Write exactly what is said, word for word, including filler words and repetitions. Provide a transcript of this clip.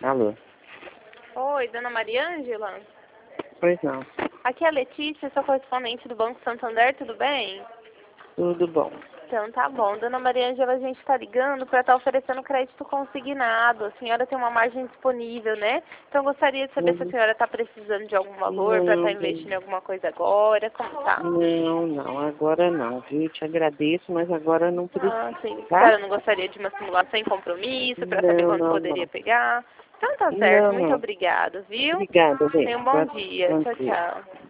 Alô? Oi, dona Mariângela? Pois não. Aqui é a Letícia, sou correspondente do Banco Santander, tudo bem? Tudo bom. Então tá bom. Dona Mariângela, a gente está ligando para estar oferecendo crédito consignado. A senhora tem uma margem disponível, né? Então eu gostaria de saber se a Uhum. senhora está precisando de algum valor para estar Não, investindo em alguma coisa agora. Como tá? não, não, agora não, viu? Te agradeço, mas agora não Ah, preciso, sim. A tá? senhora não gostaria de uma simulação sem compromisso para saber Não, quanto não, poderia não. pegar? Então tá certo. Não, Muito não. obrigada, viu? Obrigada, bem. Tenha um bom dia. Bom Tchau, dia. tchau.